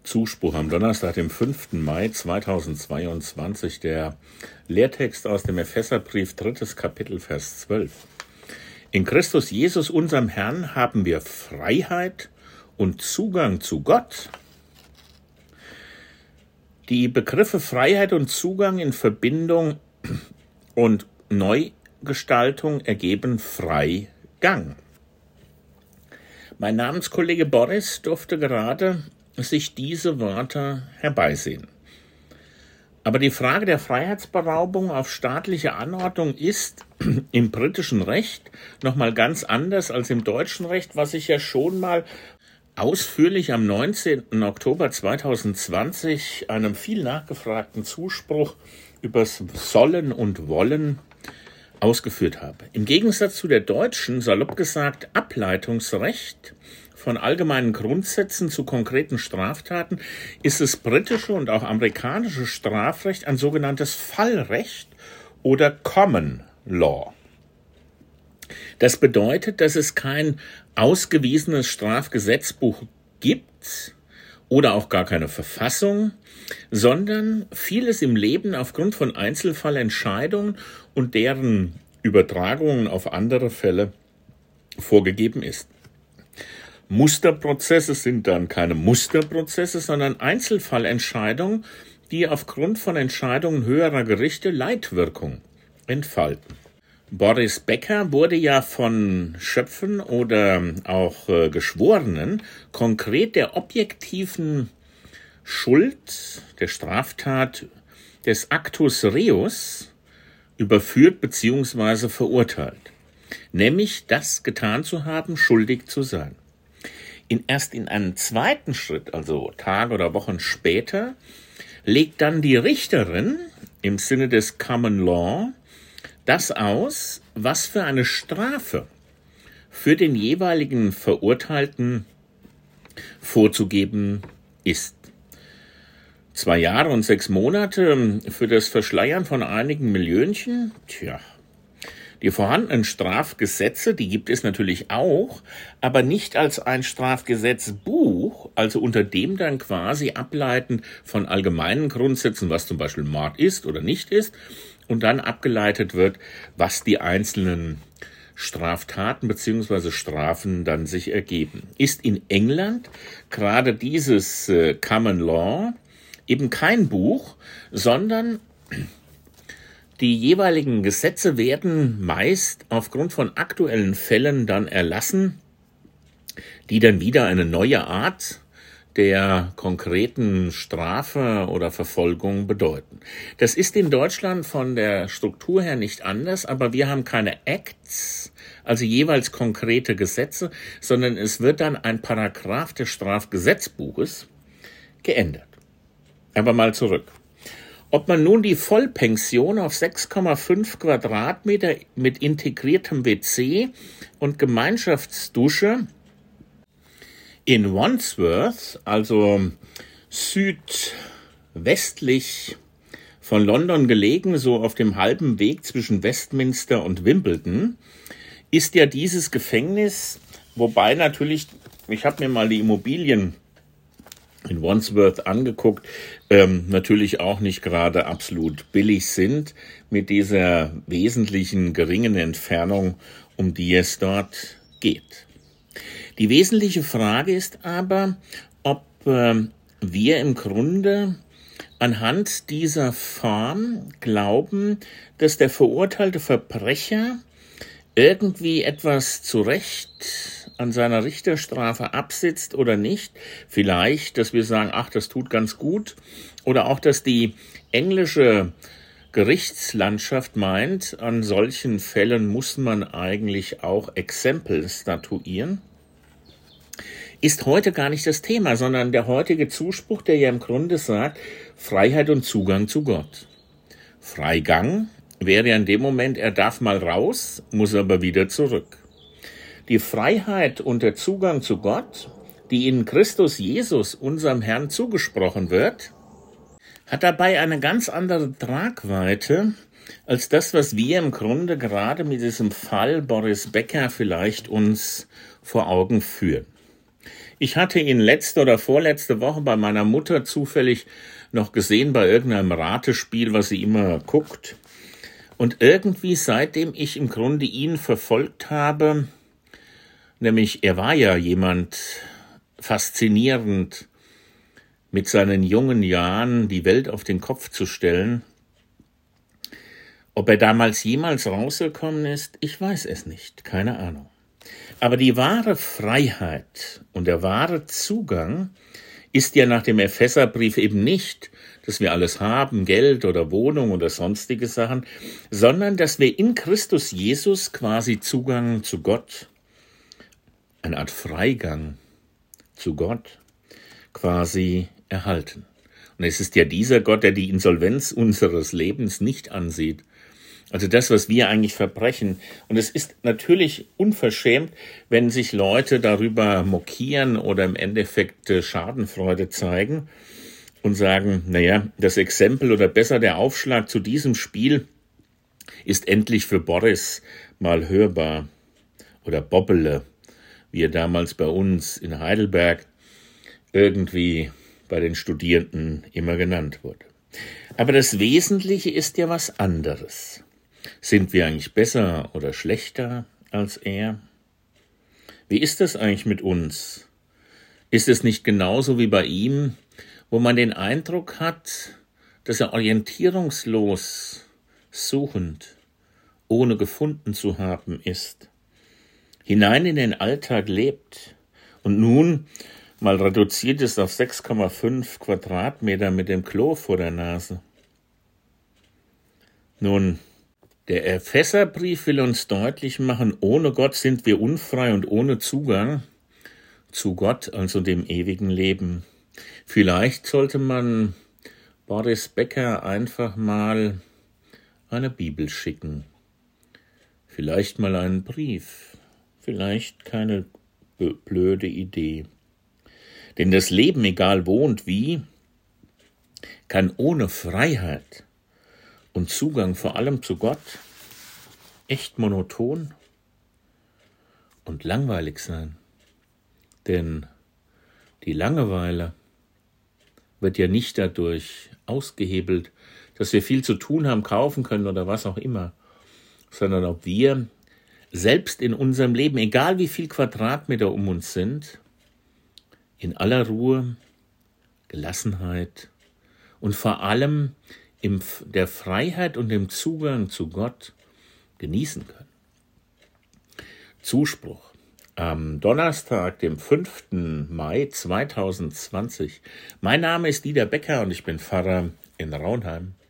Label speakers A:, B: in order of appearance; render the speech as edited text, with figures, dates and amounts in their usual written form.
A: Zuspruch am Donnerstag, dem 5. Mai 2022, der Lehrtext aus dem Epheserbrief, 3. Kapitel, Vers 12. In Christus Jesus, unserem Herrn, haben wir Freiheit und Zugang zu Gott. Die Begriffe Freiheit und Zugang in Verbindung und Neugestaltung ergeben Freigang. Mein Namenskollege Boris durfte gerade sich diese Wörter herbeisehen. Aber die Frage der Freiheitsberaubung auf staatliche Anordnung ist im britischen Recht nochmal ganz anders als im deutschen Recht, was ich ja schon mal ausführlich am 19. Oktober 2020 einem viel nachgefragten Zuspruch übers Sollen und Wollen ausgeführt habe. Im Gegensatz zu der deutschen, salopp gesagt, Ableitungsrecht von allgemeinen Grundsätzen zu konkreten Straftaten ist das britische und auch amerikanische Strafrecht ein sogenanntes Fallrecht oder Common Law. Das bedeutet, dass es kein ausgewiesenes Strafgesetzbuch gibt oder auch gar keine Verfassung, sondern vieles im Leben aufgrund von Einzelfallentscheidungen und deren Übertragungen auf andere Fälle vorgegeben ist. Musterprozesse sind dann keine Musterprozesse, sondern Einzelfallentscheidungen, die aufgrund von Entscheidungen höherer Gerichte Leitwirkung entfalten. Boris Becker wurde ja von Schöpfen oder auch Geschworenen konkret der objektiven Schuld der Straftat des Actus Reus überführt bzw. verurteilt, nämlich das getan zu haben, schuldig zu sein. Erst in einem zweiten Schritt, also Tage oder Wochen später, legt dann die Richterin im Sinne des Common Law das aus, was für eine Strafe für den jeweiligen Verurteilten vorzugeben ist. 2 Jahre und 6 Monate für das Verschleiern von einigen Millionchen? Die vorhandenen Strafgesetze, die gibt es natürlich auch, aber nicht als ein Strafgesetzbuch, also unter dem dann quasi ableitend von allgemeinen Grundsätzen, was zum Beispiel Mord ist oder nicht ist, und dann abgeleitet wird, was die einzelnen Straftaten bzw. Strafen dann sich ergeben. Ist in England gerade dieses Common Law eben kein Buch, sondern die jeweiligen Gesetze werden meist aufgrund von aktuellen Fällen dann erlassen, die dann wieder eine neue Art der konkreten Strafe oder Verfolgung bedeuten. Das ist in Deutschland von der Struktur her nicht anders, aber wir haben keine Acts, also jeweils konkrete Gesetze, sondern es wird dann ein Paragraph des Strafgesetzbuches geändert. Aber mal zurück. Ob man nun die Vollpension auf 6,5 Quadratmeter mit integriertem WC und Gemeinschaftsdusche in Wandsworth, also südwestlich von London gelegen, so auf dem halben Weg zwischen Westminster und Wimbledon, ist ja dieses Gefängnis, wobei natürlich, ich habe mir mal die Immobilien in Wandsworth angeguckt, natürlich auch nicht gerade absolut billig sind mit dieser wesentlichen geringen Entfernung, um die es dort geht. Die wesentliche Frage ist aber, ob wir im Grunde anhand dieser Form glauben, dass der verurteilte Verbrecher irgendwie etwas zu Recht an seiner Richterstrafe absitzt oder nicht. Vielleicht, dass wir sagen, ach, das tut ganz gut. Oder auch, dass die englische Gerichtslandschaft meint, an solchen Fällen muss man eigentlich auch Exempel statuieren. Ist heute gar nicht das Thema, sondern der heutige Zuspruch, der ja im Grunde sagt, Freiheit und Zugang zu Gott. Freigang wäre ja in dem Moment, er darf mal raus, muss aber wieder zurück. Die Freiheit und der Zugang zu Gott, die in Christus Jesus, unserem Herrn, zugesprochen wird, hat dabei eine ganz andere Tragweite als das, was wir im Grunde gerade mit diesem Fall Boris Becker vielleicht uns vor Augen führen. Ich hatte ihn letzte oder vorletzte Woche bei meiner Mutter zufällig noch gesehen bei irgendeinem Ratespiel, was sie immer guckt. Und irgendwie seitdem ich im Grunde ihn verfolgt habe, nämlich er war ja jemand faszinierend, mit seinen jungen Jahren die Welt auf den Kopf zu stellen. Ob er damals jemals rausgekommen ist, ich weiß es nicht, keine Ahnung. Aber die wahre Freiheit und der wahre Zugang ist ja nach dem Epheserbrief eben nicht, dass wir alles haben, Geld oder Wohnung oder sonstige Sachen, sondern dass wir in Christus Jesus quasi Zugang zu Gott, eine Art Freigang zu Gott quasi erhalten. Und es ist ja dieser Gott, der die Insolvenz unseres Lebens nicht ansieht. Also das, was wir eigentlich verbrechen. Und es ist natürlich unverschämt, wenn sich Leute darüber mokieren oder im Endeffekt Schadenfreude zeigen und sagen, naja, das Exempel oder besser der Aufschlag zu diesem Spiel ist endlich für Boris mal hörbar. Oder Bobbele, wie er damals bei uns in Heidelberg irgendwie bei den Studierenden immer genannt wurde. Aber das Wesentliche ist ja was anderes. Sind wir eigentlich besser oder schlechter als er? Wie ist das eigentlich mit uns? Ist es nicht genauso wie bei ihm, wo man den Eindruck hat, dass er orientierungslos, suchend, ohne gefunden zu haben ist, hinein in den Alltag lebt und nun mal reduziert ist auf 6,5 Quadratmeter mit dem Klo vor der Nase? Nun, der Epheserbrief will uns deutlich machen, ohne Gott sind wir unfrei und ohne Zugang zu Gott, also dem ewigen Leben. Vielleicht sollte man Boris Becker einfach mal eine Bibel schicken. Vielleicht mal einen Brief. Vielleicht keine blöde Idee. Denn das Leben, egal wo und wie, kann ohne Freiheit und Zugang vor allem zu Gott echt monoton und langweilig sein. Denn die Langeweile wird ja nicht dadurch ausgehebelt, dass wir viel zu tun haben, kaufen können oder was auch immer, sondern ob wir selbst in unserem Leben, egal wie viel Quadratmeter um uns sind, in aller Ruhe, Gelassenheit und vor allem in der Freiheit und dem Zugang zu Gott genießen können. Zuspruch. Am Donnerstag, dem 5. Mai 2020. Mein Name ist Dieter Becker und ich bin Pfarrer in Raunheim.